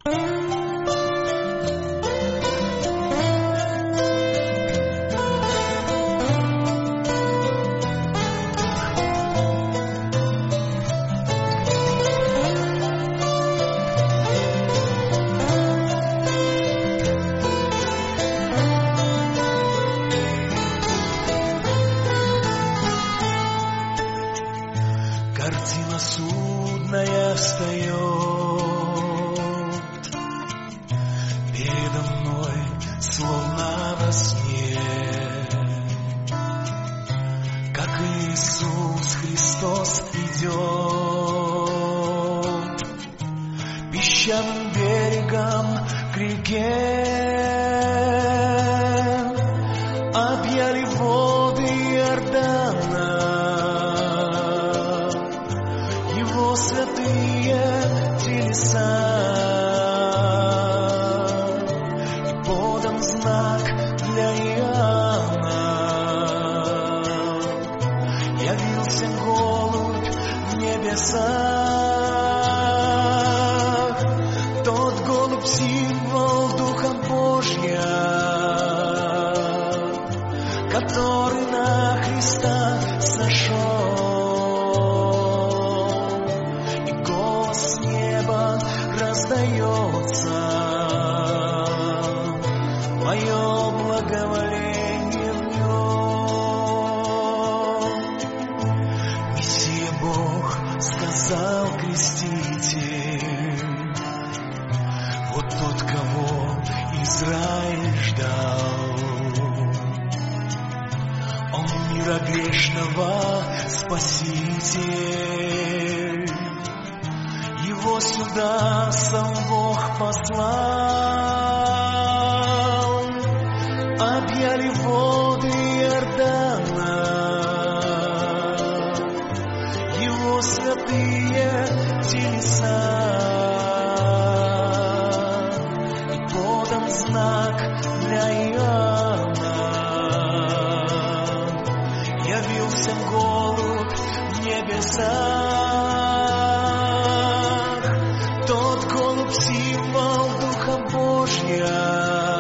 Картина судная встает передо мной, словно во сне, как Иисус Христос идет песчаным берегом к реке. Объяли воды Иордана Его святые телеса, и подан знак для Иоанна. Явился голубь в небесах, тот голубь символ Духа Божья, который на Христа сошел. И голос неба раздается: мое благоволение в нем. Мессия Бог, сказал Креститель, вот тот, кого Израиль ждал. Он мира грешного Спаситель, Его сюда сам Бог послал. Объяли воды Иордана Его святые телеса, и подан знак для Иоанна. Явился голубь в небесах, тот голубь символ Духа Божья,